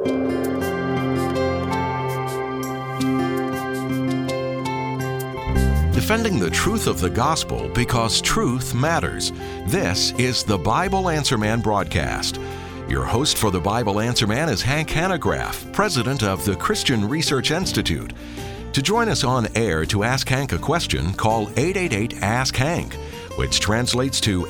Defending the truth of the gospel because truth matters. This is the Bible Answer Man broadcast. Your host for the Bible Answer Man is Hank Hanegraaff, president of the Christian Research Institute. To join us on air to ask Hank a question, call 888-ASK-HANK, which translates to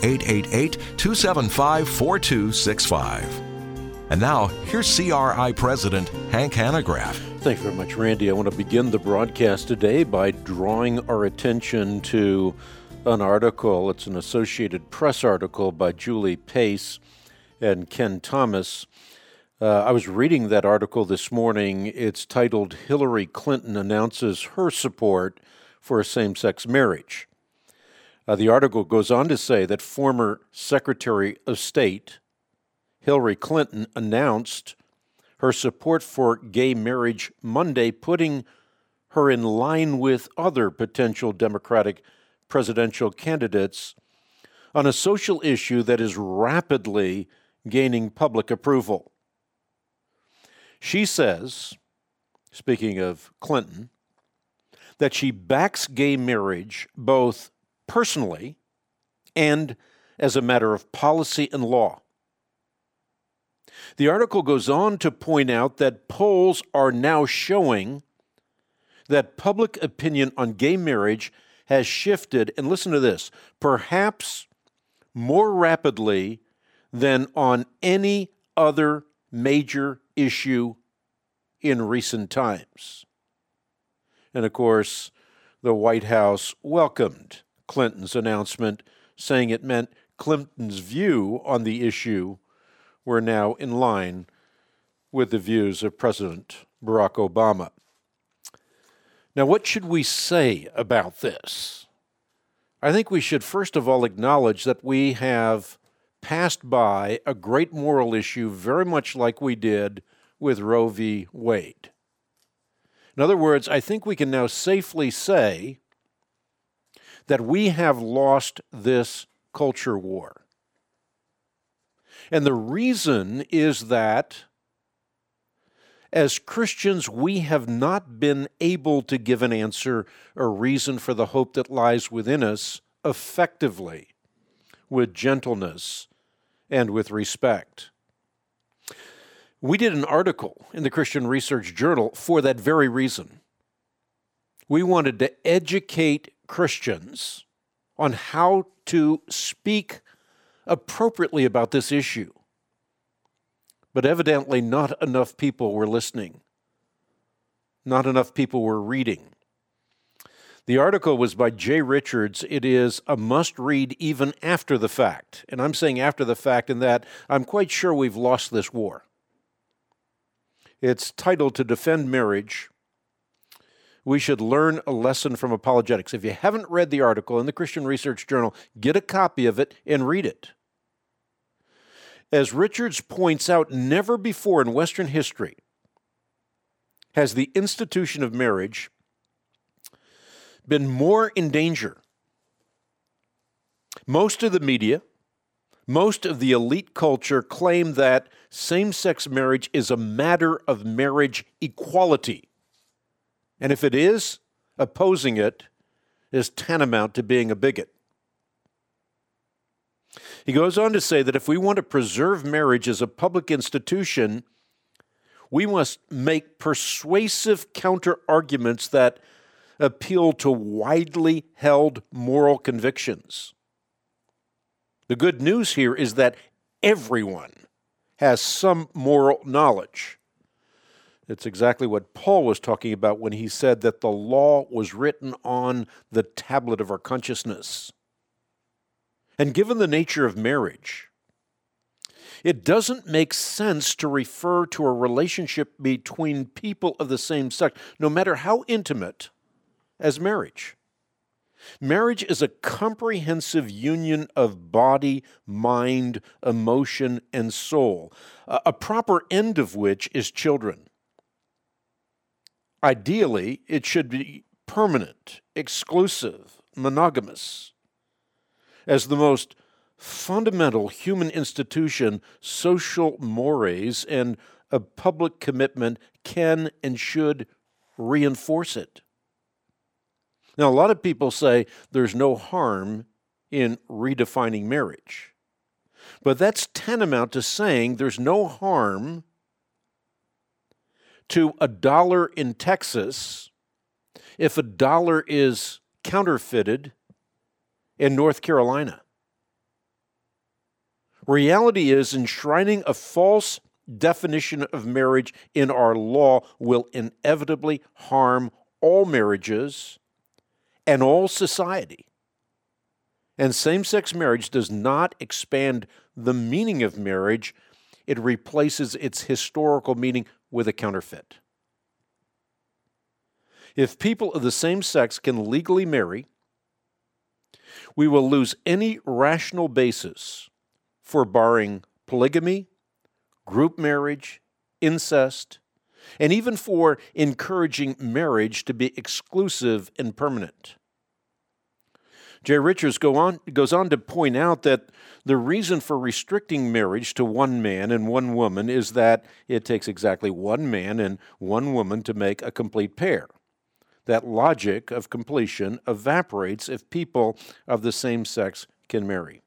888-275-4265. And now, here's CRI President Hank Hanegraaff. Thank you very much, Randy. I want to begin the broadcast today by drawing our attention to an article. It's an Associated Press article by Julie Pace and Ken Thomas. I was reading that article this morning. It's titled, Hillary Clinton Announces Her Support for Same-Sex Marriage. The article goes on to say that former Secretary of State Hillary Clinton announced her support for gay marriage Monday, putting her in line with other potential Democratic presidential candidates on a social issue that is rapidly gaining public approval. She says, speaking of Clinton, that she backs gay marriage both personally and as a matter of policy and law. The article goes on to point out that polls are now showing that public opinion on gay marriage has shifted, and listen to this, perhaps more rapidly than on any other major issue in recent times. And of course, the White House welcomed Clinton's announcement, saying it meant Clinton's view on the issue were now in line with the views of President Barack Obama. Now, what should we say about this? I think we should first of all acknowledge that we have passed by a great moral issue very much like we did with Roe v. Wade. In other words, I think we can now safely say that we have lost this culture war. And the reason is that as Christians, we have not been able to give an answer or reason for the hope that lies within us effectively, with gentleness and with respect. We did an article in the Christian Research Journal for that very reason. We wanted to educate Christians on how to speak appropriately about this issue. But evidently not enough people were listening. Not enough people were reading. The article was by Jay Richards. It is a must-read even after the fact. And I'm saying after the fact in that I'm quite sure we've lost this war. It's titled, To Defend Marriage, We Should Learn a Lesson from Apologetics. If you haven't read the article in the Christian Research Journal, get a copy of it and read it. As Richards points out, never before in Western history has the institution of marriage been more in danger. Most of the media, most of the elite culture claim that same-sex marriage is a matter of marriage equality. And if it is, opposing it is tantamount to being a bigot. He goes on to say that if we want to preserve marriage as a public institution, we must make persuasive counter-arguments that appeal to widely held moral convictions. The good news here is that everyone has some moral knowledge. It's exactly what Paul was talking about when he said that the law was written on the tablet of our consciousness. And given the nature of marriage, it doesn't make sense to refer to a relationship between people of the same sex, no matter how intimate, as marriage. Marriage is a comprehensive union of body, mind, emotion, and soul, a proper end of which is children. Ideally, it should be permanent, exclusive, monogamous. As the most fundamental human institution, social mores and of public commitment can and should reinforce it. Now, a lot of people say there's no harm in redefining marriage, but that's tantamount to saying there's no harm to $1 in Texas if $1 is counterfeited in North Carolina. Reality is, enshrining a false definition of marriage in our law will inevitably harm all marriages and all society. And same-sex marriage does not expand the meaning of marriage. It replaces its historical meaning with a counterfeit. If people of the same sex can legally marry, we will lose any rational basis for barring polygamy, group marriage, incest, and even for encouraging marriage to be exclusive and permanent. Jay Richards goes on to point out that the reason for restricting marriage to one man and one woman is that it takes exactly one man and one woman to make a complete pair. That logic of completion evaporates if people of the same sex can marry.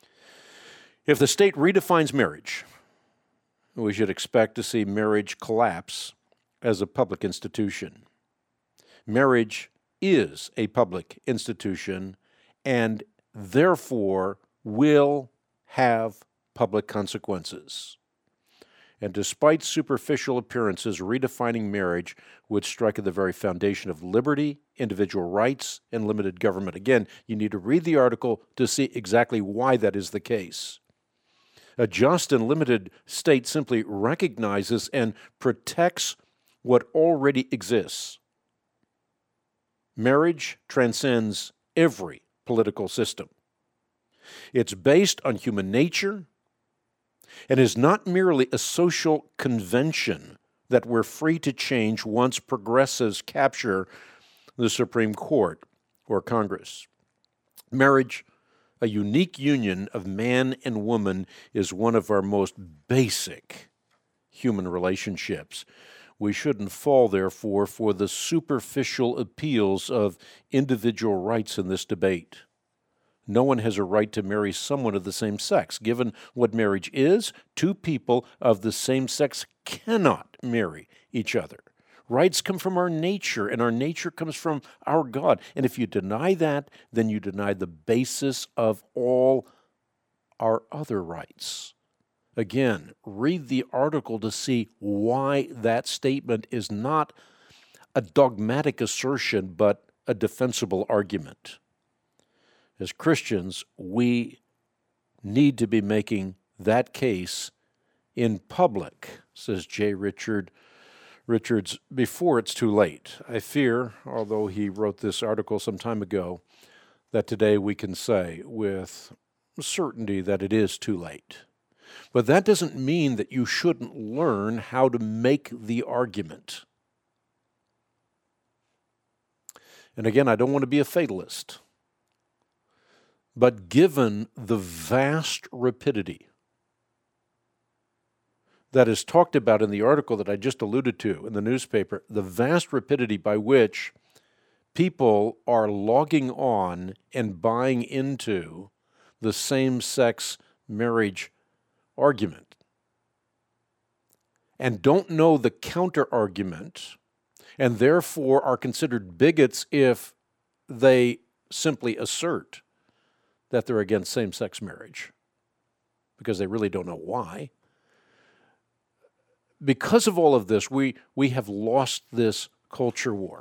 If the state redefines marriage, we should expect to see marriage collapse as a public institution. Marriage is a public institution and therefore will have public consequences. And despite superficial appearances, redefining marriage would strike at the very foundation of liberty, individual rights, and limited government. Again, you need to read the article to see exactly why that is the case. A just and limited state simply recognizes and protects what already exists. Marriage transcends every political system. It's based on human nature and is not merely a social convention that we're free to change once progressives capture the Supreme Court or Congress. Marriage, a unique union of man and woman, is one of our most basic human relationships. We shouldn't fall, therefore, for the superficial appeals of individual rights in this debate. No one has a right to marry someone of the same sex. Given what marriage is, two people of the same sex cannot marry each other. Rights come from our nature, and our nature comes from our God. And if you deny that, then you deny the basis of all our other rights. Again, read the article to see why that statement is not a dogmatic assertion, but a defensible argument. As Christians, we need to be making that case in public, says Jay Richards, before it's too late. I fear, although he wrote this article some time ago, that today we can say with certainty that it is too late. But that doesn't mean that you shouldn't learn how to make the argument. And again, I don't want to be a fatalist, but given the vast rapidity that is talked about in the article that I just alluded to in the newspaper, the vast rapidity by which people are logging on and buying into the same-sex marriage argument and don't know the counter-argument and therefore are considered bigots if they simply assert that they're against same-sex marriage because they really don't know why. Because of all of this, we have lost this culture war.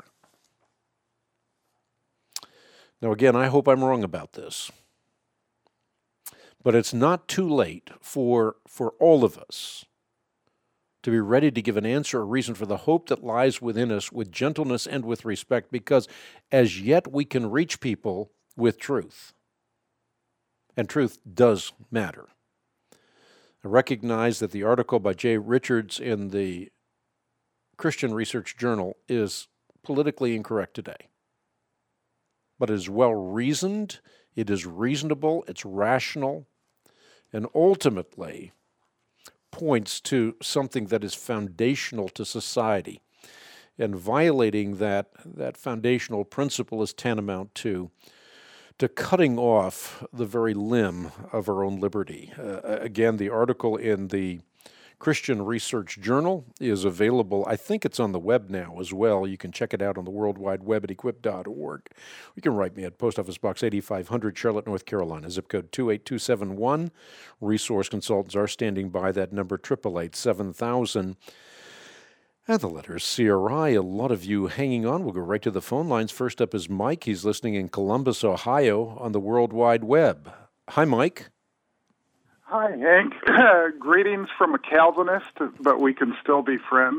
Now, again, I hope I'm wrong about this. But it's not too late for all of us to be ready to give an answer, a reason for the hope that lies within us with gentleness and with respect, because as yet we can reach people with truth. And truth does matter. I recognize that the article by Jay Richards in the Christian Research Journal is politically incorrect today. But it is well-reasoned, it is reasonable, it's rational, and ultimately points to something that is foundational to society. And violating that foundational principle is tantamount to cutting off the very limb of our own liberty. Again, the article in the Christian Research Journal is available. I think it's on the web now as well. You can check it out on the World Wide Web at equip.org. You can write me at Post Office Box 8500, Charlotte, North Carolina, zip code 28271. Resource consultants are standing by. That number, 888-7000. And the letters CRI. A lot of you hanging on. We'll go right to the phone lines. First up is Mike. He's listening in Columbus, Ohio on the World Wide Web. Hi, Mike. Hi, Hank. Greetings from a Calvinist, but we can still be friends.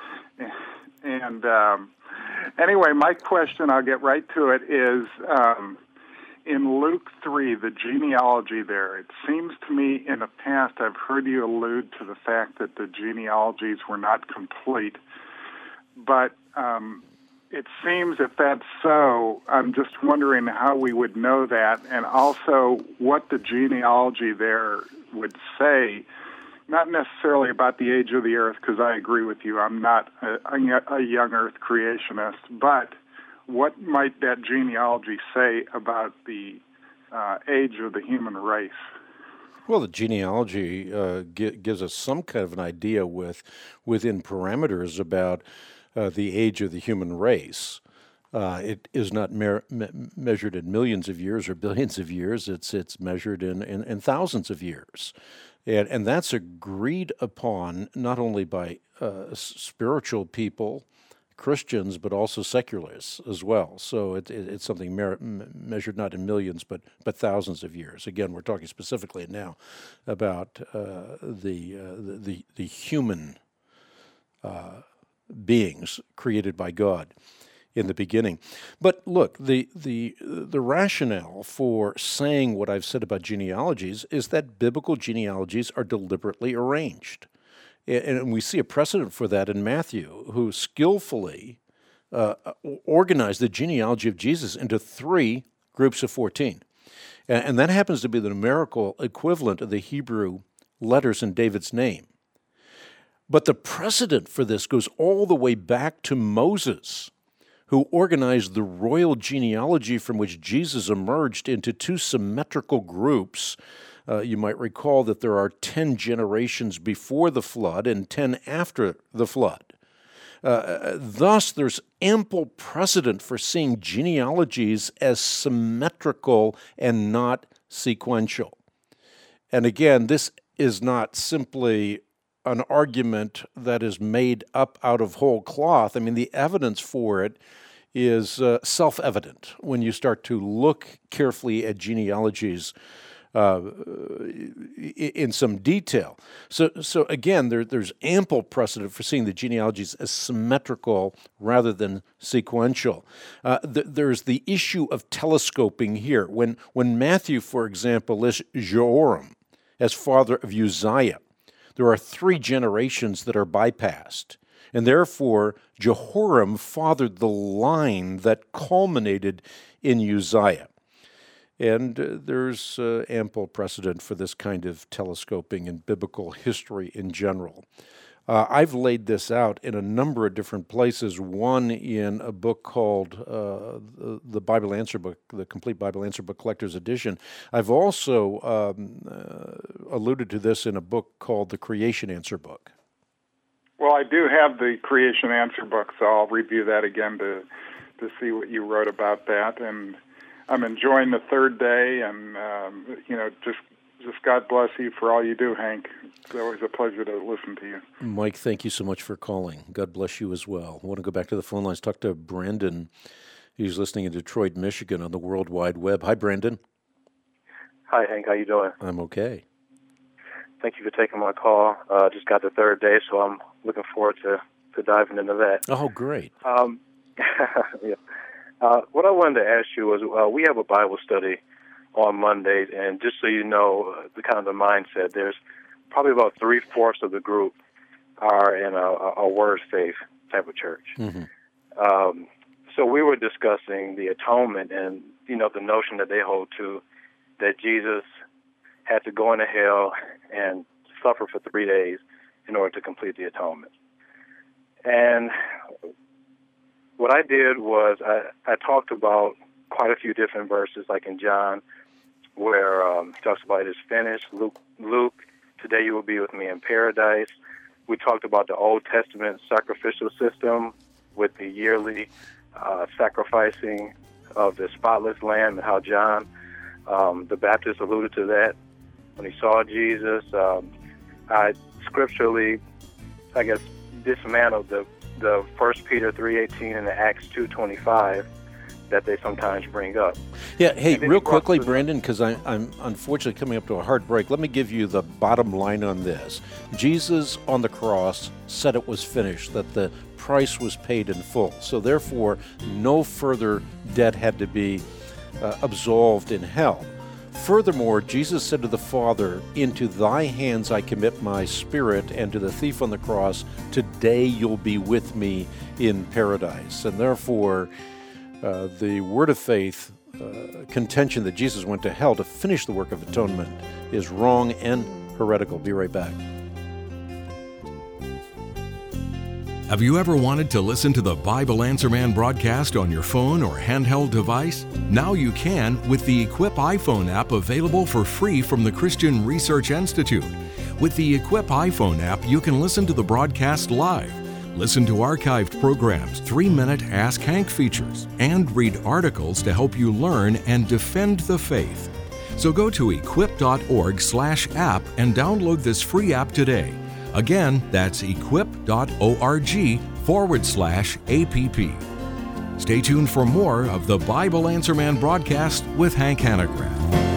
And anyway, my question, I'll get right to it, is in Luke 3, the genealogy there. It seems to me in the past I've heard you allude to the fact that the genealogies were not complete. But it seems if that's so, I'm just wondering how we would know that, and also what the genealogy there would say, not necessarily about the age of the earth, because I agree with you, I'm not a young earth creationist, but what might that genealogy say about the age of the human race? Well, the genealogy gives us some kind of an idea within parameters about the age of the human race. It is not measured in millions of years or billions of years. It's measured in thousands of years. And that's agreed upon not only by spiritual people, Christians, but also seculars as well. So it's something measured not in millions, but thousands of years. Again, we're talking specifically now about the human beings created by God in the beginning. But look, the rationale for saying what I've said about genealogies is that biblical genealogies are deliberately arranged. And we see a precedent for that in Matthew, who skillfully organized the genealogy of Jesus into 3 groups of 14. And that happens to be the numerical equivalent of the Hebrew letters in David's name. But the precedent for this goes all the way back to Moses, who organized the royal genealogy from which Jesus emerged into 2 symmetrical groups. You might recall that there are 10 generations before the flood and 10 after the flood. Thus, there's ample precedent for seeing genealogies as symmetrical and not sequential. And again, this is not simply an argument that is made up out of whole cloth. I mean, the evidence for it is self-evident when you start to look carefully at genealogies in some detail. So again, there's ample precedent for seeing the genealogies as symmetrical rather than sequential. There's the issue of telescoping here. When Matthew, for example, lists Jehoram as father of Uzziah, there are 3 generations that are bypassed. And therefore, Jehoram fathered the line that culminated in Uzziah. And there's ample precedent for this kind of telescoping in biblical history in general. I've laid this out in a number of different places, one in a book called the Bible Answer Book, the Complete Bible Answer Book Collector's Edition. I've also alluded to this in a book called the Creation Answer Book. Well, I do have the Creation Answer Book, so I'll review that again to see what you wrote about that. And I'm enjoying the 3rd day, and just God bless you for all you do, Hank. It's always a pleasure to listen to you. Mike, thank you so much for calling. God bless you as well. I want to go back to the phone lines, talk to Brandon. He's listening in Detroit, Michigan on the World Wide Web. Hi, Brandon. Hi, Hank. How you doing? I'm okay. Thank you for taking my call. Just got the 3rd day, so I'm looking forward to diving into that. Oh, great. Yeah. What I wanted to ask you was, we have a Bible study on Mondays, and just so you know, the kind of the mindset, there's probably about 3/4 of the group are in a word faith type of church. Mm-hmm. So we were discussing the atonement and, the notion that they hold to, that Jesus had to go into hell and suffer for 3 days in order to complete the atonement. And what I did was I talked about quite a few different verses, like in John, where he talks about it is finished. Luke, today you will be with me in paradise. We talked about the Old Testament sacrificial system with the yearly sacrificing of the spotless lamb, and how John the Baptist alluded to that when he saw Jesus. I scripturally, I guess, dismantled the 1 Peter 3:18 and the Acts 2:25 that they sometimes bring up. Yeah, hey, real quickly, Brandon, because I'm unfortunately coming up to a hard break, let me give you the bottom line on this. Jesus on the cross said it was finished, that the price was paid in full. So therefore, no further debt had to be absolved in hell. Furthermore, Jesus said to the Father, into thy hands I commit my spirit, and to the thief on the cross, today you'll be with me in paradise. And therefore, the word of faith contention that Jesus went to hell to finish the work of atonement is wrong and heretical. Be right back. Have you ever wanted to listen to the Bible Answer Man broadcast on your phone or handheld device? Now you can with the Equip iPhone app, available for free from the Christian Research Institute. With the Equip iPhone app, you can listen to the broadcast live, listen to archived programs, 3-minute Ask Hank features, and read articles to help you learn and defend the faith. So go to equip.org/app and download this free app today. Again, that's equip.org/app. Stay tuned for more of the Bible Answer Man broadcast with Hank Hanegraaff.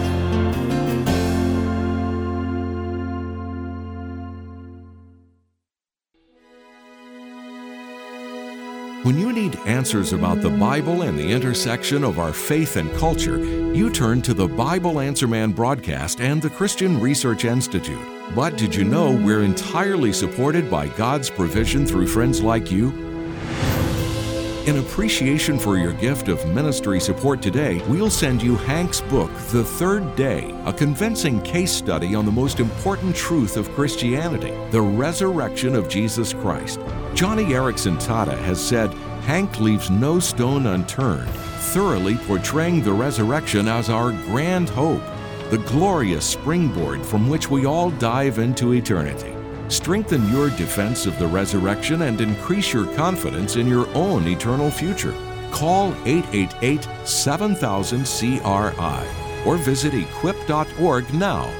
When you need answers about the Bible and the intersection of our faith and culture, you turn to the Bible Answer Man broadcast and the Christian Research Institute. But did you know we're entirely supported by God's provision through friends like you? In appreciation for your gift of ministry support today, we'll send you Hank's book, The Third Day, a convincing case study on the most important truth of Christianity, the resurrection of Jesus Christ. Johnny Erickson Tata has said, Hank leaves no stone unturned, thoroughly portraying the resurrection as our grand hope, the glorious springboard from which we all dive into eternity. Strengthen your defense of the resurrection and increase your confidence in your own eternal future. Call 888-7000-CRI or visit equip.org now.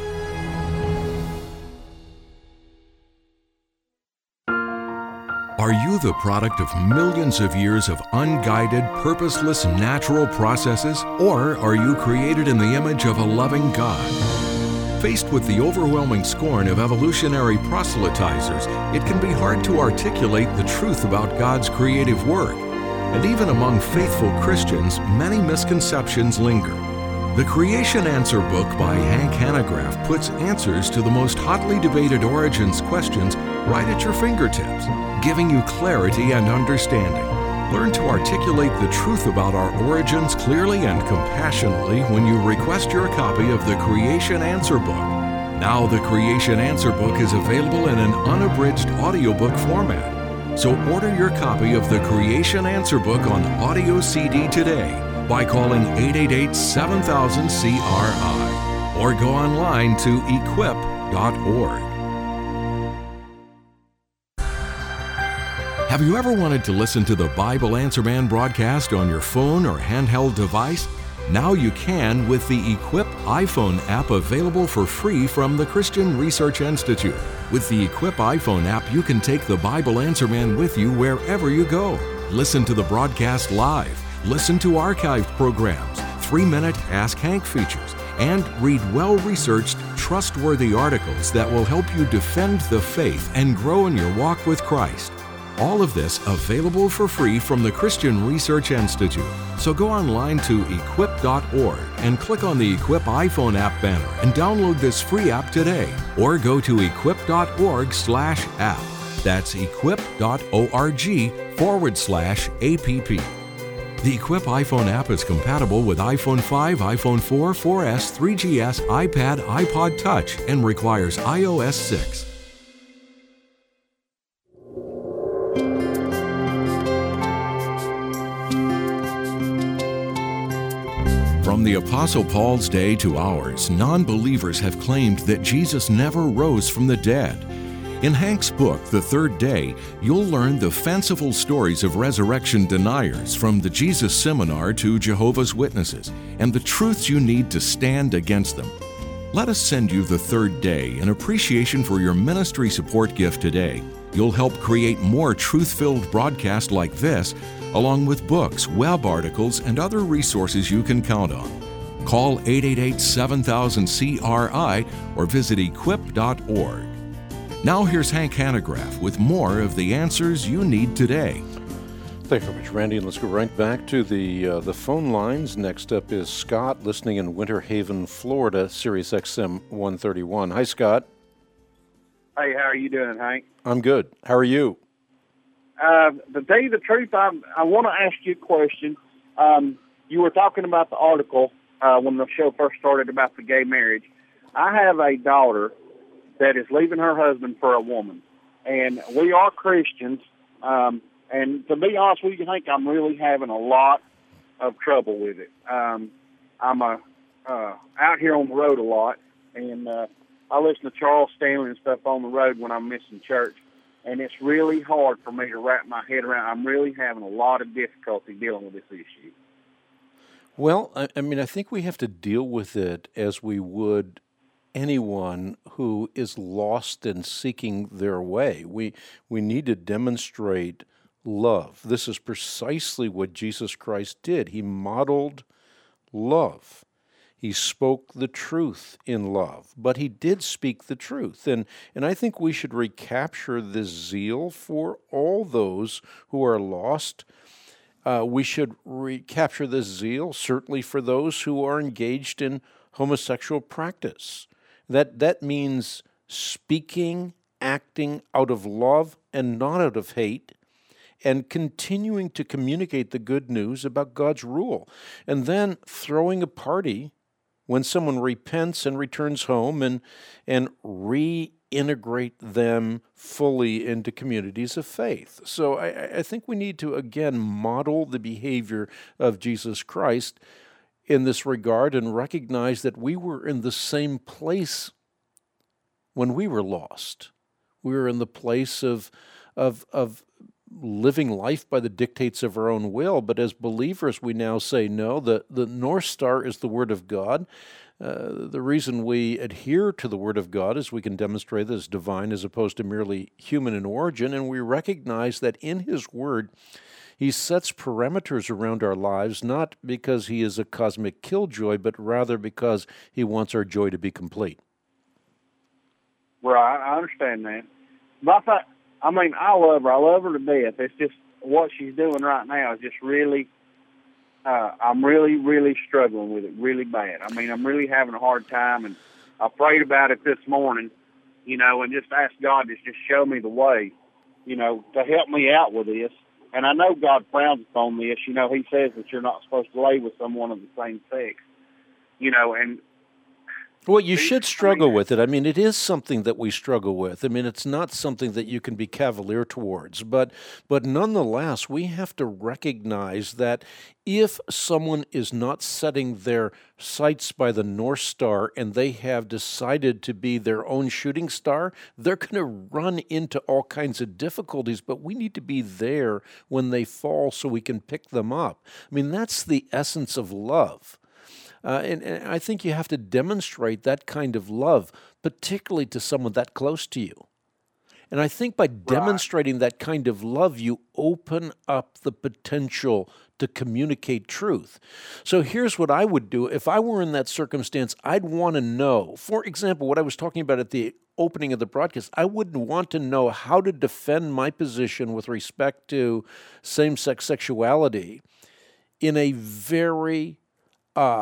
Are you the product of millions of years of unguided, purposeless, natural processes? Or are you created in the image of a loving God? Faced with the overwhelming scorn of evolutionary proselytizers, it can be hard to articulate the truth about God's creative work. And even among faithful Christians, many misconceptions linger. The Creation Answer book by Hank Hanegraaff puts answers to the most hotly debated origins questions right at your fingertips, giving you clarity and understanding. Learn to articulate the truth about our origins clearly and compassionately when you request your copy of the Creation Answer book. Now the Creation Answer book is available in an unabridged audiobook format. So order your copy of the Creation Answer book on audio CD today by calling 888-7000-CRI or go online to equip.org. Have you ever wanted to listen to the Bible Answer Man broadcast on your phone or handheld device? Now you can with the Equip iPhone app, available for free from the Christian Research Institute. With the Equip iPhone app, you can take the Bible Answer Man with you wherever you go. Listen to the broadcast live, listen to archived programs, 3-minute Ask Hank features, and read well-researched, trustworthy articles that will help you defend the faith and grow in your walk with Christ. All of this available for free from the Christian Research Institute. So go online to equip.org and click on the Equip iPhone app banner and download this free app today. Or go to equip.org/app. That's equip.org/app. The Equip iPhone app is compatible with iPhone 5, iPhone 4, 4S, 3GS, iPad, iPod Touch, and requires iOS 6. From the Apostle Paul's day to ours, non-believers have claimed that Jesus never rose from the dead. In Hank's book, The Third Day, you'll learn the fanciful stories of resurrection deniers, from the Jesus Seminar to Jehovah's Witnesses, and the truths you need to stand against them. Let us send you The Third Day in appreciation for your ministry support gift today. You'll help create more truth-filled broadcasts like this, along with books, web articles, and other resources you can count on. Call 888-7000-CRI or visit equip.org. Now here's Hank Hanegraaff with more of the answers you need today. Thank you very much, Randy. And let's go right back to the phone lines. Next up is Scott, listening in Winter Haven, Florida, Sirius XM 131. Hi, Scott. Hey, how are you doing, Hank? I'm good. How are you? To tell you the truth, I want to ask you a question. You were talking about the article when the show first started about the gay marriage. I have a daughter that is leaving her husband for a woman, and we are Christians. And to be honest with you, Hank, I'm really having a lot of trouble with it. I'm out here on the road a lot, and I listen to Charles Stanley and stuff on the road when I'm missing church, and it's really hard for me to wrap my head around. I'm really having a lot of difficulty dealing with this issue. Well, I mean, I think we have to deal with it as we would anyone who is lost and seeking their way. We need to demonstrate love. This is precisely what Jesus Christ did. He modeled love. He spoke the truth in love, but he did speak the truth. And I think we should recapture this zeal for all those who are lost. We should recapture this zeal, certainly for those who are engaged in homosexual practice. That means speaking, acting out of love and not out of hate, and continuing to communicate the good news about God's rule, and then throwing a party when someone repents and returns home, and reintegrate them fully into communities of faith. So I think we need to, again, model the behavior of Jesus Christ in this regard and recognize that we were in the same place when we were lost. We were in the place of living life by the dictates of our own will, but as believers we now say no. The North Star is the Word of God. The reason we adhere to the Word of God is we can demonstrate that it's divine as opposed to merely human in origin, and we recognize that in His Word He sets parameters around our lives, not because He is a cosmic killjoy, but rather because He wants our joy to be complete. Right, I understand that. But I mean, I love her. I love her to death. It's just what she's doing right now is just really, I'm really, really struggling with it really bad. I mean, I'm really having a hard time, and I prayed about it this morning, and just asked God to just show me the way, to help me out with this. And I know God frowns upon this. He says that you're not supposed to lay with someone of the same sex, and well, you should struggle with it. I mean, it is something that we struggle with. I mean, it's not something that you can be cavalier towards. But nonetheless, we have to recognize that if someone is not setting their sights by the North Star and they have decided to be their own shooting star, they're going to run into all kinds of difficulties. But we need to be there when they fall so we can pick them up. I mean, that's the essence of love. And I think you have to demonstrate that kind of love, particularly to someone that close to you. And I think by demonstrating that kind of love, you open up the potential to communicate truth. So here's what I would do. If I were in that circumstance, I'd want to know, for example, what I was talking about at the opening of the broadcast, I would want to know how to defend my position with respect to same-sex sexuality in a very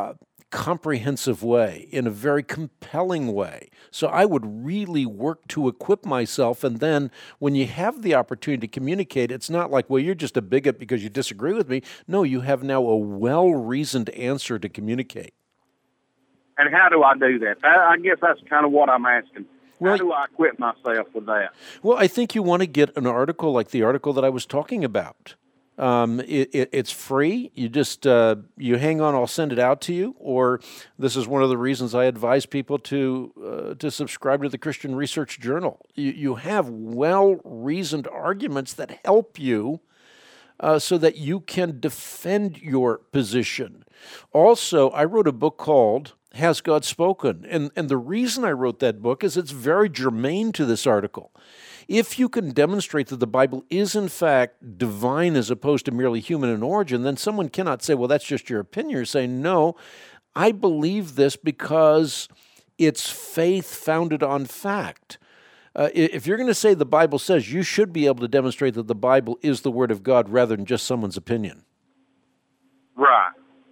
comprehensive way, in a very compelling way. So I would really work to equip myself, and then when you have the opportunity to communicate, it's not like, well, you're just a bigot because you disagree with me. No, you have now a well-reasoned answer to communicate. And how do I do that? I guess that's kind of what I'm asking. Well, how do I equip myself with that? Well, I think you want to get an article like the article that I was talking about. It's free. You just you hang on. I'll send it out to you. Or this is one of the reasons I advise people to subscribe to the Christian Research Journal. You have well-reasoned arguments that help you so that you can defend your position. Also, I wrote a book called Has God Spoken? And the reason I wrote that book is it's very germane to this article. If you can demonstrate that the Bible is in fact divine as opposed to merely human in origin, then someone cannot say, well, that's just your opinion. You're saying, no, I believe this because it's faith founded on fact. If you're going to say the Bible says, you should be able to demonstrate that the Bible is the Word of God rather than just someone's opinion. Right.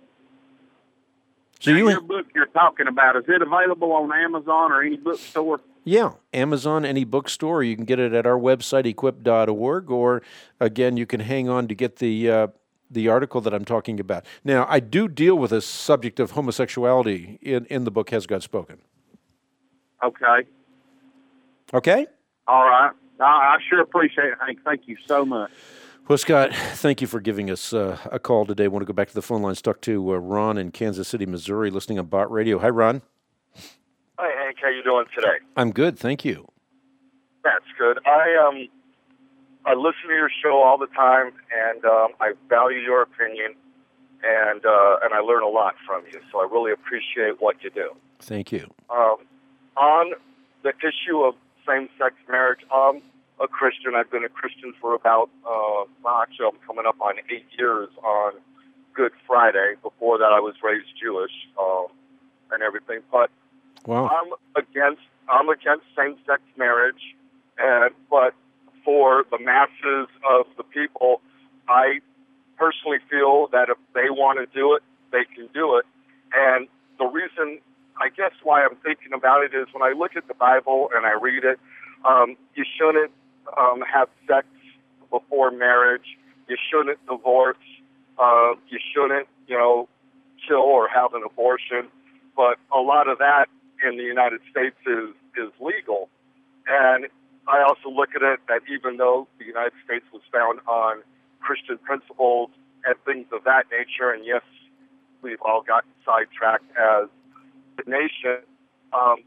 So your book you're talking about, is it available on Amazon or any bookstore? Yeah, Amazon, any bookstore. You can get it at our website, equip.org, or, again, you can hang on to get the article that I'm talking about. Now, I do deal with this subject of homosexuality in the book, Has God Spoken? Okay. Okay? All right. I sure appreciate it, Hank. Thank you so much. Well, Scott, thank you for giving us a call today. I want to go back to the phone lines, talk to Ron in Kansas City, Missouri, listening on Bott Radio. Hi, Ron. Hi, Hank. How you doing today? I'm good, thank you. That's good. I listen to your show all the time, and I value your opinion, and I learn a lot from you. So I really appreciate what you do. Thank you. On the issue of same-sex marriage, I'm a Christian. I've been a Christian for about, actually I'm coming up on 8 years on Good Friday. Before that, I was raised Jewish and everything. But wow. I'm against same-sex marriage, but for the masses of the people, I personally feel that if they want to do it, they can do it. And the reason, I guess, why I'm thinking about it is when I look at the Bible and I read it, you shouldn't have sex before marriage. You shouldn't divorce. You shouldn't, kill or have an abortion. But a lot of that in the United States is legal. And I also look at it that even though the United States was found on Christian principles and things of that nature, and yes, we've all gotten sidetracked as a nation, I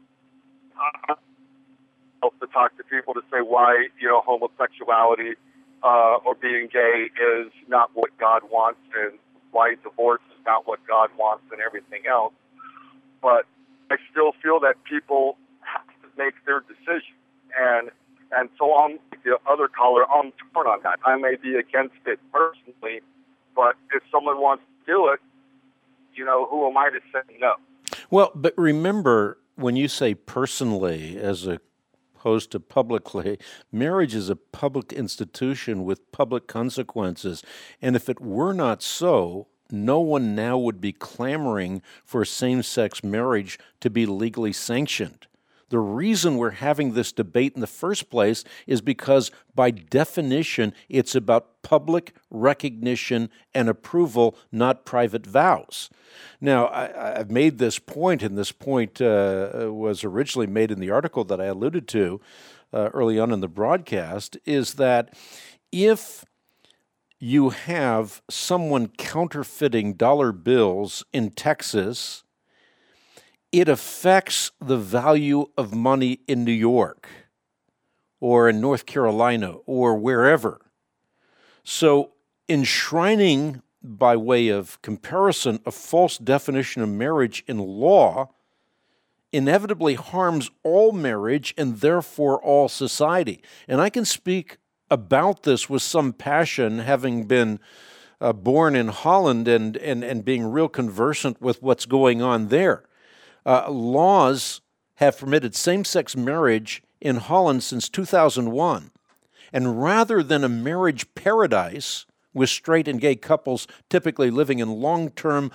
hope to talk to people to say why, homosexuality or being gay is not what God wants, and why divorce is not what God wants, and everything else. But I still feel that people have to make their decision. And so on the other caller, I'm torn on that. I may be against it personally, but if someone wants to do it, who am I to say no? Well, but remember, when you say personally as opposed to publicly, marriage is a public institution with public consequences. And if it were not so, no one now would be clamoring for same-sex marriage to be legally sanctioned. The reason we're having this debate in the first place is because, by definition, it's about public recognition and approval, not private vows. Now, I've made this point, and this point was originally made in the article that I alluded to early on in the broadcast, is that if you have someone counterfeiting dollar bills in Texas, it affects the value of money in New York or in North Carolina or wherever. So enshrining, by way of comparison, a false definition of marriage in law inevitably harms all marriage and therefore all society. And I can speak about this with some passion, having been born in Holland and being real conversant with what's going on there. Laws have permitted same-sex marriage in Holland since 2001. And rather than a marriage paradise with straight and gay couples typically living in long-term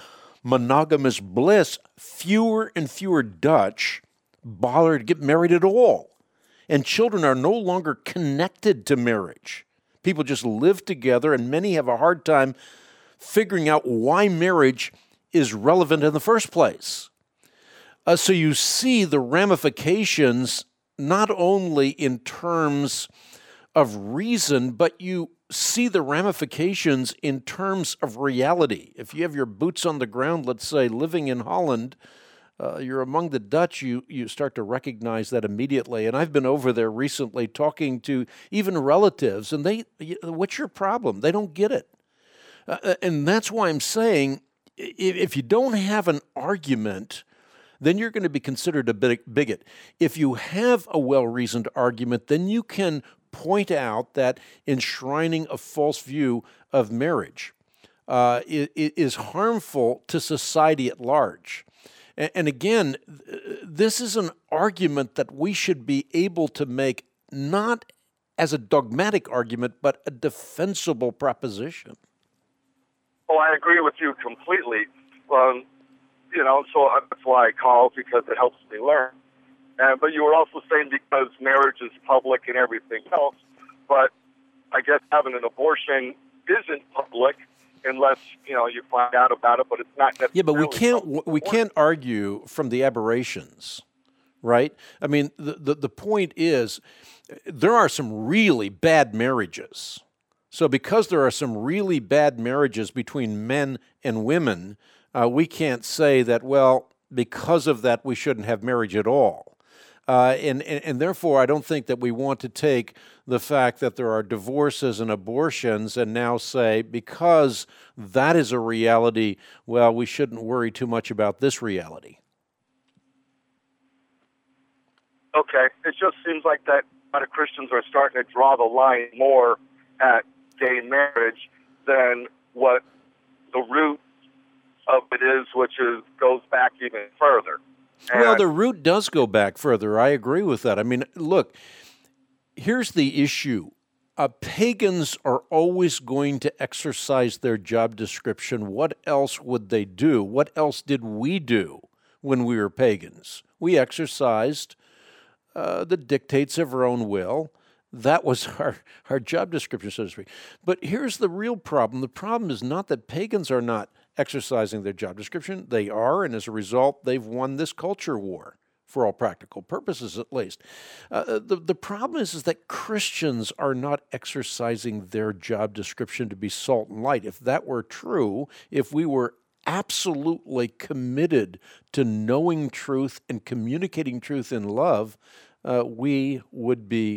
monogamous bliss, fewer and fewer Dutch bother to get married at all. And children are no longer connected to marriage. People just live together, and many have a hard time figuring out why marriage is relevant in the first place. So you see the ramifications not only in terms of reason, but you see the ramifications in terms of reality. If you have your boots on the ground, let's say, living in Holland, you're among the Dutch, you start to recognize that immediately. And I've been over there recently talking to even relatives, and what's your problem? They don't get it. And that's why I'm saying, if you don't have an argument, then you're going to be considered a bigot. If you have a well-reasoned argument, then you can point out that enshrining a false view of marriage is harmful to society at large. And again, this is an argument that we should be able to make not as a dogmatic argument, but a defensible proposition. Oh, I agree with you completely. So that's why I call, because it helps me learn. But you were also saying because marriage is public and everything else, but I guess having an abortion isn't public unless, you find out about it, but it's not necessarily. Yeah, but we can't argue from the aberrations, right? I mean, the point is there are some really bad marriages. So because there are some really bad marriages between men and women, we can't say that, well, because of that, we shouldn't have marriage at all. And therefore, I don't think that we want to take the fact that there are divorces and abortions and now say, because that is a reality, well, we shouldn't worry too much about this reality. Okay. It just seems like that a lot of Christians are starting to draw the line more at gay marriage than what the root of it is, which goes back even further. Well, the root does go back further. I agree with that. I mean, look, here's the issue. Pagans are always going to exercise their job description. What else would they do? What else did we do when we were pagans? We exercised the dictates of our own will. That was our job description, so to speak. But here's the real problem. The problem is not that pagans are not exercising their job description. They are, and as a result, they've won this culture war, for all practical purposes at least. The problem is that Christians are not exercising their job description to be salt and light. If that were true, if we were absolutely committed to knowing truth and communicating truth in love, we would be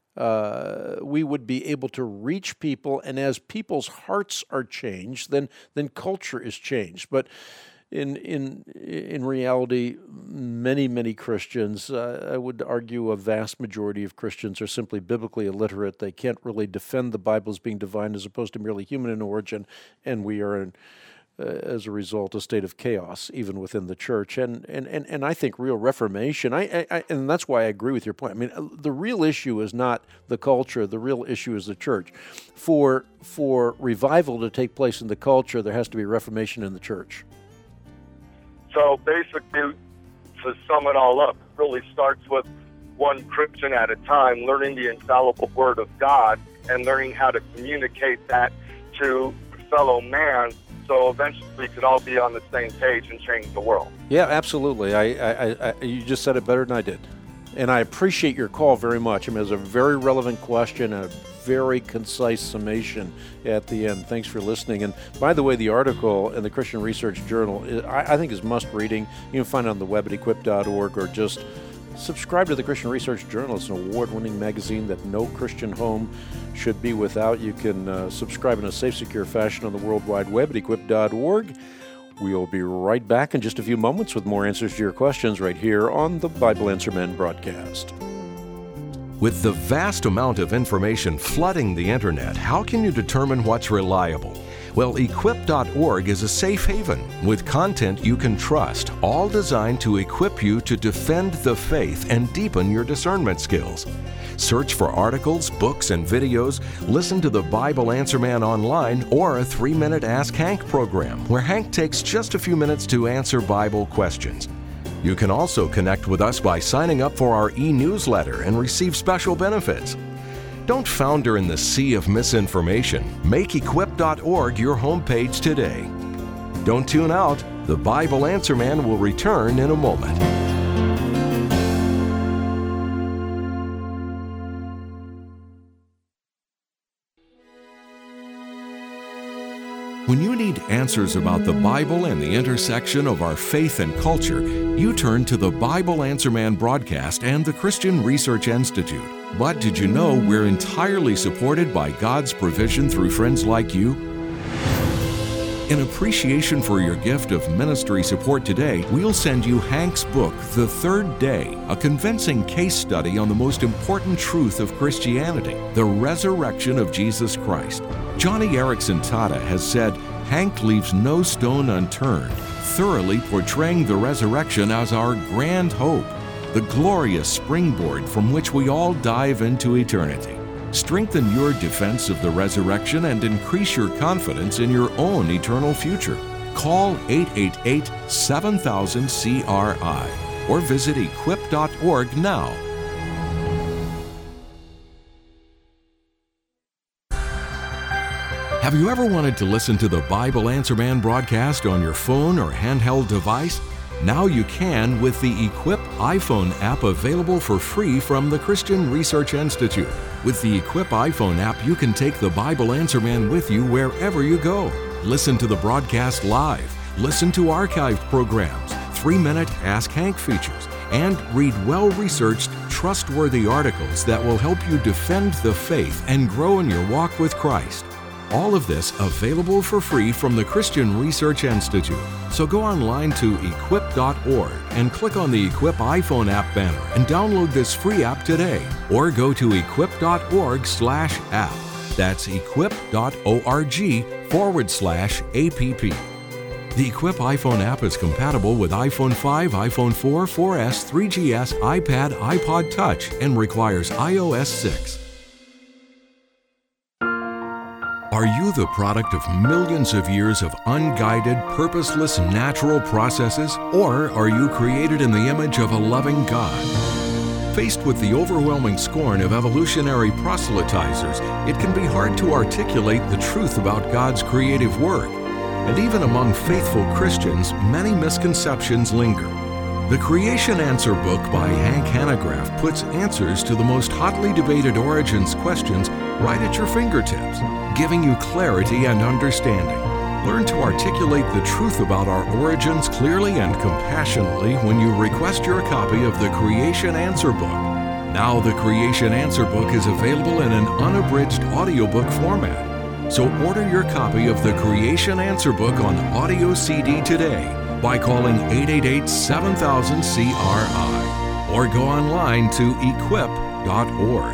able to reach people, and as people's hearts are changed, then culture is changed. But in reality, many Christians, I would argue a vast majority of Christians, are simply biblically illiterate. They can't really defend the Bible as being divine as opposed to merely human in origin, and we are in as a result, a state of chaos even within the church, and I think real reformation. And that's why I agree with your point. I mean, the real issue is not the culture. The real issue is the church. For revival to take place in the culture, there has to be reformation in the church. So basically, to sum it all up, it really starts with one Christian at a time, learning the infallible Word of God and learning how to communicate that to fellow man. So eventually we could all be on the same page and change the world. Yeah, absolutely. You just said it better than I did. And I appreciate your call very much. I mean, it was a very relevant question and a very concise summation at the end. Thanks for listening. And by the way, the article in the Christian Research Journal, I think is must reading. You can find it on the web at equip.org, or just subscribe to the Christian Research Journal. It's an award-winning magazine that no Christian home should be without. You can subscribe in a safe, secure fashion on the World Wide Web at equip.org. We'll be right back in just a few moments with more answers to your questions right here on the Bible Answer Men broadcast. With the vast amount of information flooding the internet, how can you determine what's reliable? Well, equip.org is a safe haven with content you can trust, all designed to equip you to defend the faith and deepen your discernment skills. Search for articles, books, and videos, listen to the Bible Answer Man online, or a 3-minute Ask Hank program, where Hank takes just a few minutes to answer Bible questions. You can also connect with us by signing up for our e-newsletter and receive special benefits. Don't founder in the sea of misinformation. Make equip.org your homepage today. Don't tune out. The Bible Answer Man will return in a moment. When you need answers about the Bible and the intersection of our faith and culture, you turn to the Bible Answer Man broadcast and the Christian Research Institute. But did you know we're entirely supported by God's provision through friends like you? In appreciation for your gift of ministry support today, we'll send you Hank's book, The Third Day, a convincing case study on the most important truth of Christianity, the resurrection of Jesus Christ. Johnny Erickson Tada has said, Hank leaves no stone unturned, thoroughly portraying the resurrection as our grand hope, the glorious springboard from which we all dive into eternity. Strengthen your defense of the resurrection and increase your confidence in your own eternal future. Call 888-7000-CRI or visit equip.org now. Have you ever wanted to listen to the Bible Answer Man broadcast on your phone or handheld device? Now you can with the Equip iPhone app, available for free from the Christian Research Institute. With the Equip iPhone app, you can take the Bible Answer Man with you wherever you go. Listen to the broadcast live, listen to archived programs, 3-minute Ask Hank features, and read well-researched, trustworthy articles that will help you defend the faith and grow in your walk with Christ. All of this available for free from the Christian Research Institute. So go online to equip.org and click on the Equip iPhone app banner and download this free app today. Or go to equip.org/app. That's equip.org/app. The Equip iPhone app is compatible with iPhone 5, iPhone 4, 4S, 3GS, iPad, iPod Touch, and requires iOS 6. Are you the product of millions of years of unguided, purposeless, natural processes? Or are you created in the image of a loving God? Faced with the overwhelming scorn of evolutionary proselytizers, it can be hard to articulate the truth about God's creative work. And even among faithful Christians, many misconceptions linger. The Creation Answer book by Hank Hanegraaff puts answers to the most hotly debated origins questions right at your fingertips, giving you clarity and understanding. Learn to articulate the truth about our origins clearly and compassionately when you request your copy of the Creation Answer book. Now the Creation Answer book is available in an unabridged audiobook format. So order your copy of the Creation Answer book on audio CD today by calling 888-7000-CRI or go online to equip.org.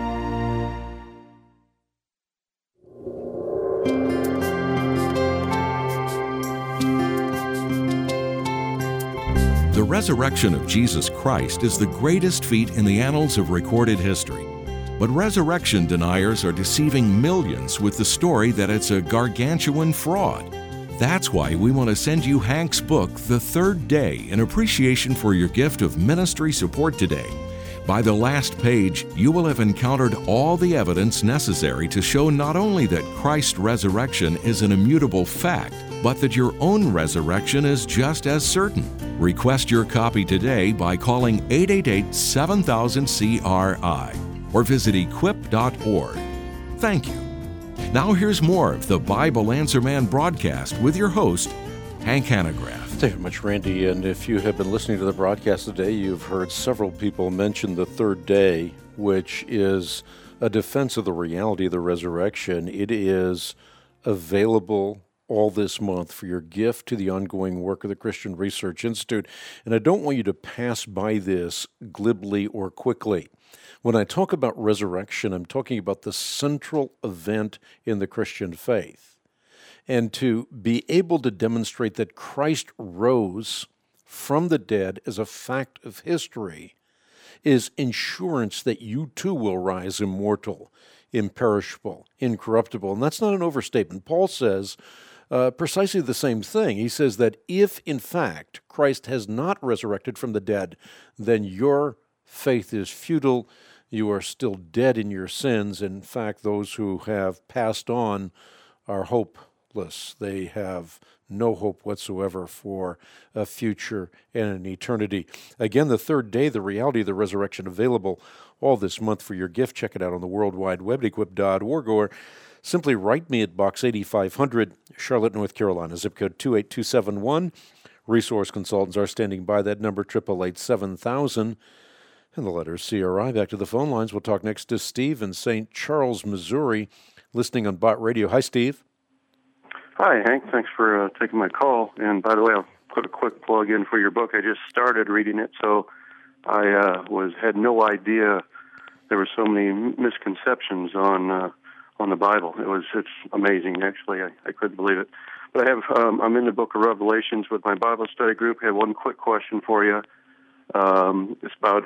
The resurrection of Jesus Christ is the greatest feat in the annals of recorded history. But resurrection deniers are deceiving millions with the story that it's a gargantuan fraud. That's why we want to send you Hank's book, The Third Day, in appreciation for your gift of ministry support today. By the last page, you will have encountered all the evidence necessary to show not only that Christ's resurrection is an immutable fact, but that your own resurrection is just as certain. Request your copy today by calling 888-7000-CRI or visit equip.org. Thank you. Now here's more of the Bible Answer Man broadcast with your host, Hank Hanegraaff. Thank you very much, Randy. And if you have been listening to the broadcast today, you've heard several people mention the third day, which is a defense of the reality of the resurrection. It is available all this month for your gift to the ongoing work of the Christian Research Institute. And I don't want you to pass by this glibly or quickly. When I talk about resurrection, I'm talking about the central event in the Christian faith. And to be able to demonstrate that Christ rose from the dead as a fact of history is insurance that you too will rise immortal, imperishable, incorruptible. And that's not an overstatement. Paul says precisely the same thing. He says that if, in fact, Christ has not resurrected from the dead, then your faith is futile. You are still dead in your sins. In fact, those who have passed on are hopeless. They have no hope whatsoever for a future and an eternity. Again, the third day, the reality of the resurrection, available all this month for your gift. Check it out on the World Wide Web at equip.org, or simply write me at Box 8500, Charlotte, North Carolina, zip code 28271. Resource consultants are standing by. That number, 888-7000. And the letters CRI. Back to the phone lines. We'll talk next to Steve in St. Charles, Missouri, listening on Bott Radio. Hi, Steve. Hi, Hank. Thanks for taking my call. And by the way, I'll put a quick plug in for your book. I just started reading it, so I had no idea there were so many misconceptions on the Bible. It's amazing, actually. I couldn't believe it. But I'm in the book of Revelations with my Bible study group. I have one quick question for you. It's about,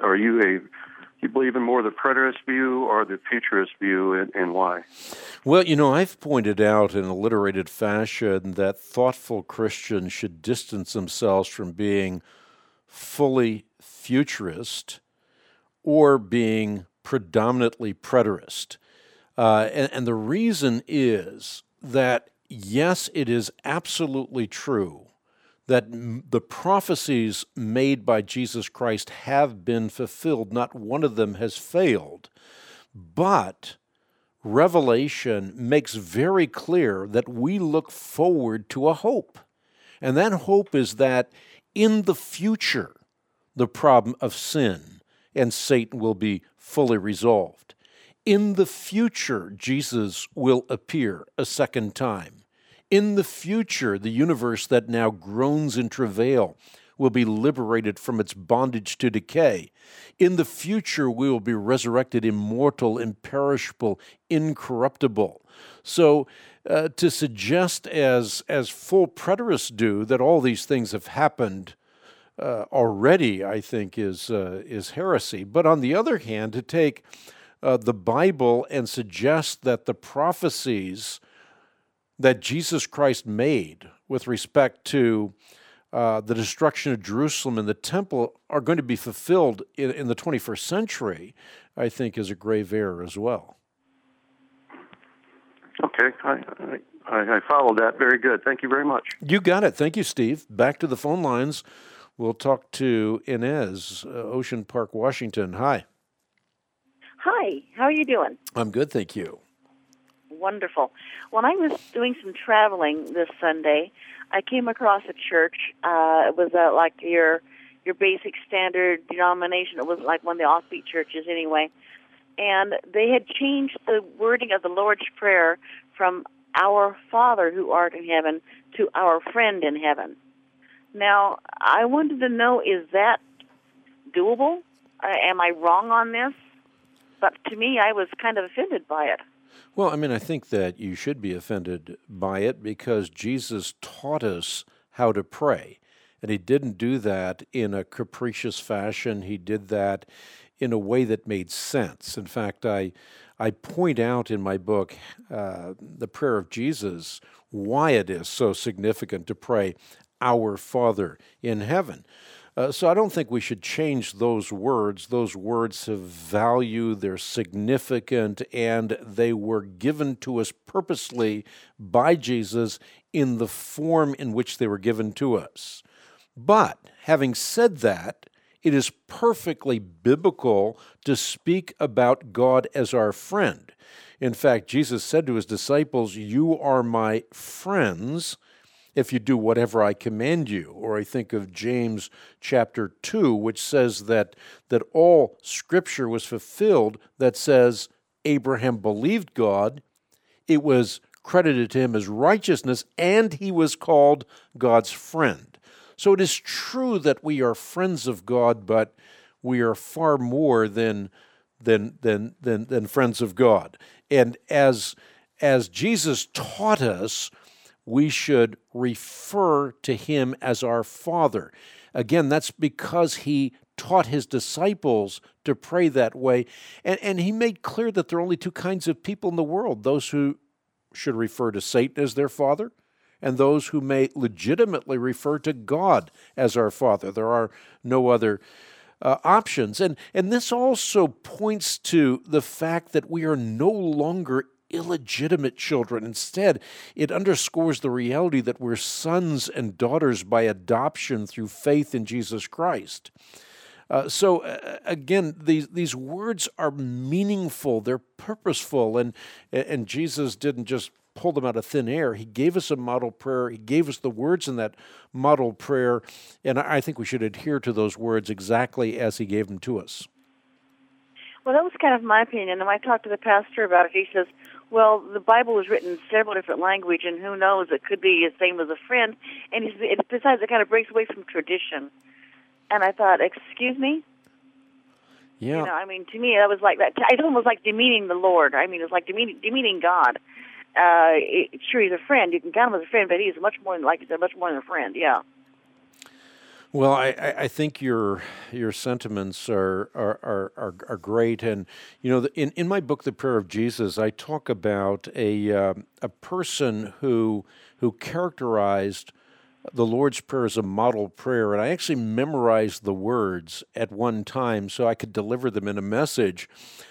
you believe in more the preterist view or the futurist view, and why? Well, I've pointed out in alliterated fashion that thoughtful Christians should distance themselves from being fully futurist or being predominantly preterist. And the reason is that, yes, it is absolutely true that the prophecies made by Jesus Christ have been fulfilled. Not one of them has failed. But Revelation makes very clear that we look forward to a hope. And that hope is that in the future, the problem of sin and Satan will be fully resolved. In the future, Jesus will appear a second time. In the future, the universe that now groans in travail will be liberated from its bondage to decay. In the future, we will be resurrected immortal, imperishable, incorruptible. So to suggest, as full preterists do, that all these things have happened already, I think, is heresy. But on the other hand, to take the Bible and suggest that the prophecies that Jesus Christ made with respect to the destruction of Jerusalem and the temple are going to be fulfilled in the 21st century, I think is a grave error as well. Okay, I followed that. Very good. Thank you very much. You got it. Thank you, Steve. Back to the phone lines. We'll talk to Inez, Ocean Park, Washington. Hi. Hi. How are you doing? I'm good, thank you. Wonderful. When I was doing some traveling this Sunday, I came across a church. It was like your basic standard denomination. It was like one of the offbeat churches anyway. And they had changed the wording of the Lord's Prayer from "Our Father who art in heaven" to "Our friend in heaven." Now, I wanted to know, is that doable? Am I wrong on this? But to me, I was kind of offended by it. Well, I think that you should be offended by it because Jesus taught us how to pray. And he didn't do that in a capricious fashion. He did that in a way that made sense. In fact, I point out in my book, The Prayer of Jesus, why it is so significant to pray, "Our Father in heaven." So I don't think we should change those words. Those words have value, they're significant, and they were given to us purposely by Jesus in the form in which they were given to us. But having said that, it is perfectly biblical to speak about God as our friend. In fact, Jesus said to his disciples, "You are my friends if you do whatever I command you." Or I think of James chapter 2, which says that all Scripture was fulfilled, that says Abraham believed God, it was credited to him as righteousness, and he was called God's friend. So it is true that we are friends of God, but we are far more than friends of God. And as Jesus taught us, we should refer to him as our Father. Again, that's because he taught his disciples to pray that way. And he made clear that there are only two kinds of people in the world, those who should refer to Satan as their father, and those who may legitimately refer to God as our Father. There are no other options. And this also points to the fact that we are no longer illegitimate children. Instead, it underscores the reality that we're sons and daughters by adoption through faith in Jesus Christ. So again, these words are meaningful, they're purposeful, and Jesus didn't just pull them out of thin air. He gave us a model prayer. He gave us the words in that model prayer, and I think we should adhere to those words exactly as he gave them to us. Well, that was kind of my opinion. And when I talked to the pastor about it, he says, well, the Bible was written in several different languages, and who knows, it could be the same as a friend. And besides, it kind of breaks away from tradition. And I thought, excuse me? Yeah. You know, I mean, to me, that was like that. It almost like demeaning the Lord. I mean, it was like demeaning God. Sure, he's a friend. You can count him as a friend, but he's much more than, like you said, much more than a friend. Yeah. Well, I think your sentiments are great, and you know, in my book, The Prayer of Jesus, I talk about a person who characterized the Lord's Prayer as a model prayer, and I actually memorized the words at one time so I could deliver them in a message.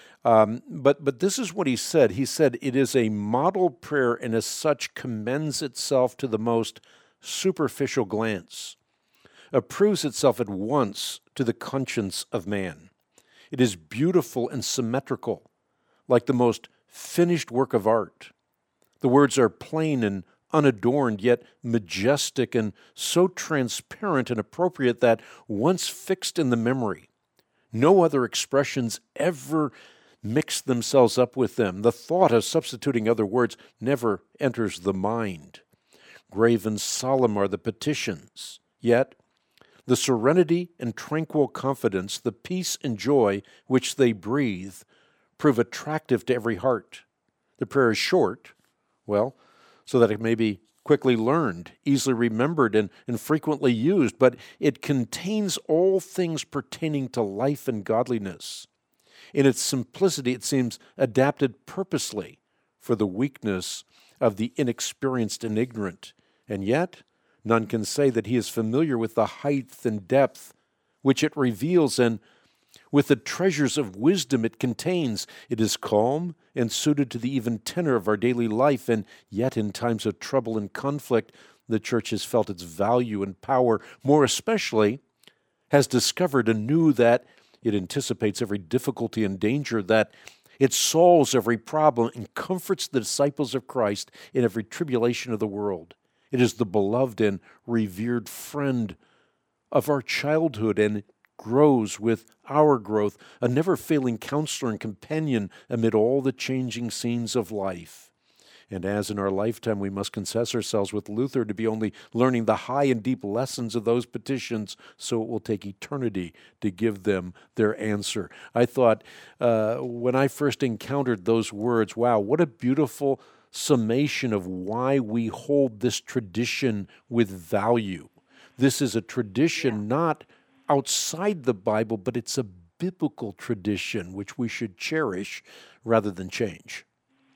But this is what he said. He said, it is a model prayer, and as such commends itself to the most superficial glance, approves itself at once to the conscience of man. It is beautiful and symmetrical, like the most finished work of art. The words are plain and unadorned, yet majestic and so transparent and appropriate that once fixed in the memory, no other expressions ever mix themselves up with them. The thought of substituting other words never enters the mind. Grave and solemn are the petitions, yet the serenity and tranquil confidence, the peace and joy which they breathe, prove attractive to every heart. The prayer is short, well, so that it may be quickly learned, easily remembered, and frequently used, but it contains all things pertaining to life and godliness. In its simplicity, it seems adapted purposely for the weakness of the inexperienced and ignorant, and yet none can say that he is familiar with the height and depth which it reveals, and with the treasures of wisdom it contains. It is calm and suited to the even tenor of our daily life, and yet in times of trouble and conflict, the Church has felt its value and power, more especially has discovered anew that it anticipates every difficulty and danger, that it solves every problem and comforts the disciples of Christ in every tribulation of the world. It is the beloved and revered friend of our childhood, and grows with our growth, a never-failing counselor and companion amid all the changing scenes of life. And as in our lifetime we must confess ourselves with Luther to be only learning the high and deep lessons of those petitions, so it will take eternity to give them their answer. I thought when I first encountered those words, wow, what a beautiful summation of why we hold this tradition with value. This is a tradition not outside the Bible, but it's a biblical tradition which we should cherish rather than change.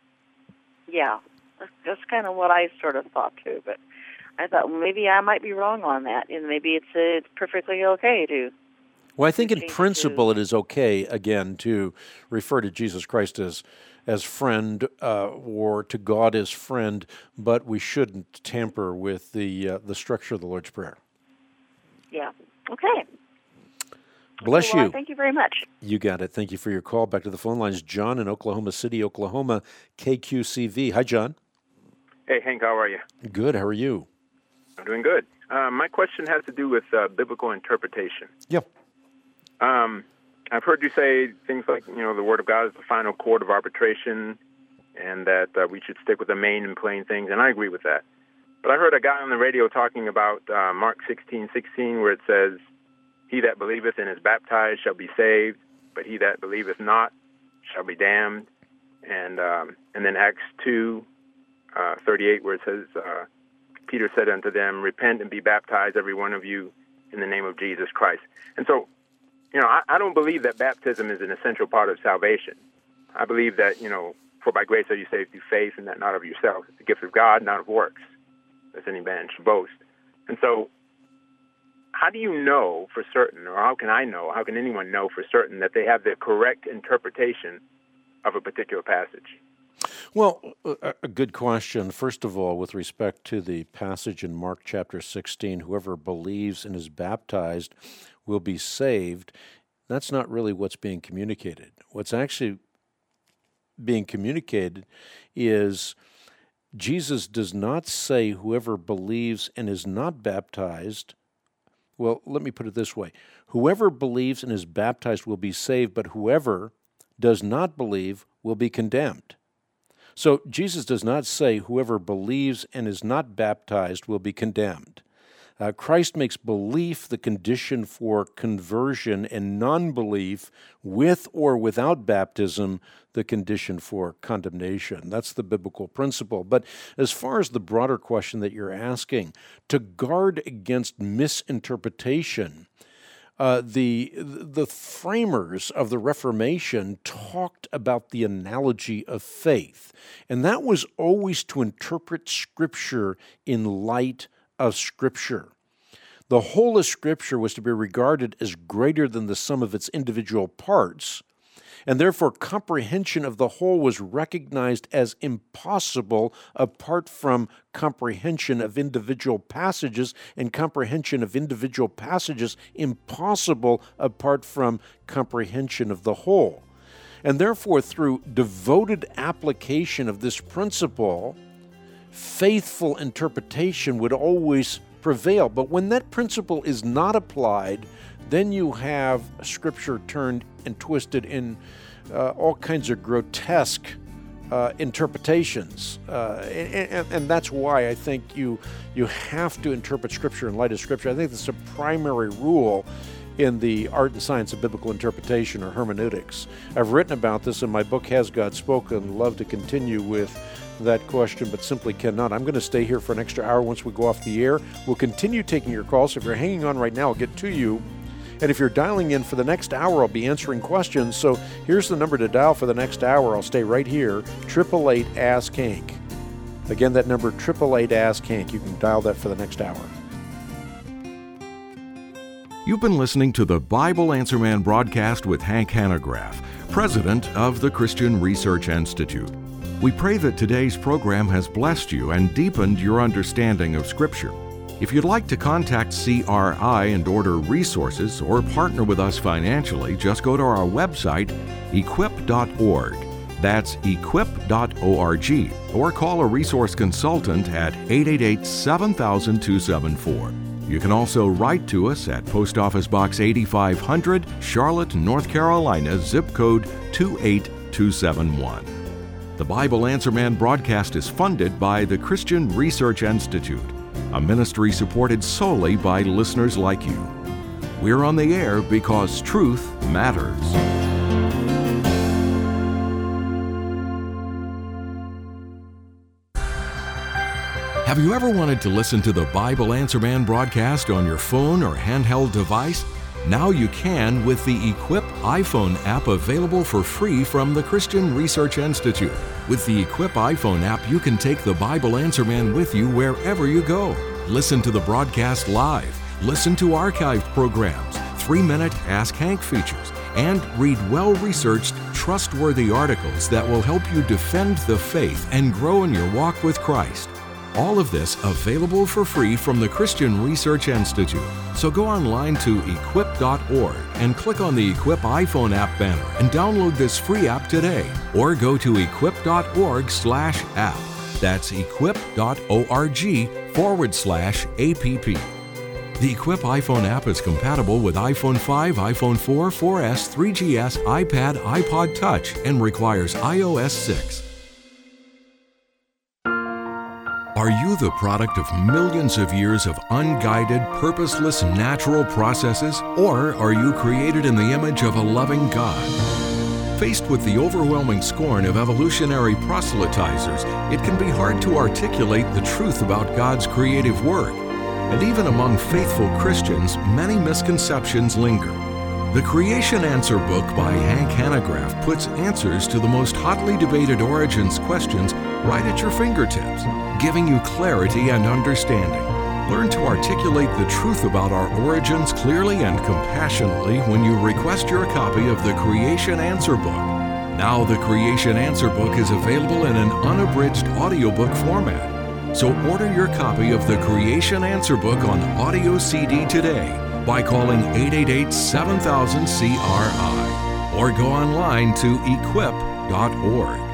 Yeah, that's kind of what I sort of thought too, but I thought, well, maybe I might be wrong on that, and maybe it's perfectly okay to. Well, I think in principle it is okay, again, to refer to Jesus Christ as friend or to God as friend, but we shouldn't tamper with the structure of the Lord's Prayer. Yeah. Okay. Bless well, you. Thank you very much. You got it. Thank you for your call. Back to the phone lines. John in Oklahoma City, Oklahoma, KQCV. Hi, John. Hey, Hank, how are you? Good. How are you? I'm doing good. My question has to do with biblical interpretation. Yep. I've heard you say things like, the Word of God is the final court of arbitration, and that we should stick with the main and plain things, and I agree with that. But I heard a guy on the radio talking about Mark 16:16, where it says, "He that believeth and is baptized shall be saved, but he that believeth not shall be damned." And then Acts 2:38, where it says, Peter said unto them, repent and be baptized, every one of you, in the name of Jesus Christ. And so, I don't believe that baptism is an essential part of salvation. I believe that, for by grace are you saved through faith, and that not of yourself. It's the gift of God, not of works, lest any man should boast. And so, how do you know for certain, or how can anyone know for certain that they have the correct interpretation of a particular passage? Well, a good question. First of all, with respect to the passage in Mark chapter 16, whoever believes and is baptized will be saved, that's not really what's being communicated. What's actually being communicated is Jesus does not say whoever believes and is not baptized. Well, let me put it this way. Whoever believes and is baptized will be saved, but whoever does not believe will be condemned. So Jesus does not say whoever believes and is not baptized will be condemned. Christ makes belief the condition for conversion, and non-belief, with or without baptism, the condition for condemnation. That's the biblical principle. But as far as the broader question that you're asking, to guard against misinterpretation, the framers of the Reformation talked about the analogy of faith, and that was always to interpret Scripture in light of Scripture. The whole of Scripture was to be regarded as greater than the sum of its individual parts, and therefore comprehension of the whole was recognized as impossible apart from comprehension of individual passages, and comprehension of individual passages impossible apart from comprehension of the whole. And therefore, through devoted application of this principle, faithful interpretation would always prevail. But when that principle is not applied, then you have Scripture turned and twisted in all kinds of grotesque interpretations. And that's why I think you have to interpret Scripture in light of Scripture. I think that's a primary rule in the art and science of biblical interpretation, or hermeneutics. I've written about this in my book, Has God Spoken? Love to continue with that question, but simply cannot. I'm going to stay here for an extra hour once we go off the air. We'll continue taking your calls. If you're hanging on right now, I'll get to you. And if you're dialing in for the next hour, I'll be answering questions. So here's the number to dial for the next hour. I'll stay right here, 888-ASK-HANK. Again, that number, 888-ASK-HANK. You can dial that for the next hour. You've been listening to the Bible Answer Man broadcast with Hank Hanegraaff, president of the Christian Research Institute. We pray that today's program has blessed you and deepened your understanding of Scripture. If you'd like to contact CRI and order resources or partner with us financially, just go to our website, equip.org. That's equip.org. Or call a resource consultant at 888-7000-274. You can also write to us at Post Office Box 8500, Charlotte, North Carolina, zip code 28271. The Bible Answer Man broadcast is funded by the Christian Research Institute, a ministry supported solely by listeners like you. We're on the air because truth matters. Have you ever wanted to listen to the Bible Answer Man broadcast on your phone or handheld device? Now you can with the Equip iPhone app, available for free from the Christian Research Institute. With the Equip iPhone app, you can take the Bible Answer Man with you wherever you go. Listen to the broadcast live, listen to archived programs, 3-minute Ask Hank features, and read well-researched, trustworthy articles that will help you defend the faith and grow in your walk with Christ. All of this available for free from the Christian Research Institute. So go online to equip.org and click on the Equip iPhone app banner and download this free app today. Or go to equip.org/app. That's equip.org/app. The Equip iPhone app is compatible with iPhone 5, iPhone 4, 4S, 3GS, iPad, iPod Touch, and requires iOS 6. Are you the product of millions of years of unguided, purposeless, natural processes? Or are you created in the image of a loving God? Faced with the overwhelming scorn of evolutionary proselytizers, it can be hard to articulate the truth about God's creative work. And even among faithful Christians, many misconceptions linger. The Creation Answer book by Hank Hanegraaff puts answers to the most hotly debated origins questions right at your fingertips, giving you clarity and understanding. Learn to articulate the truth about our origins clearly and compassionately when you request your copy of the Creation Answer book. Now the Creation Answer book is available in an unabridged audiobook format. So order your copy of the Creation Answer book on audio CD today by calling 888-7000-CRI or go online to equip.org.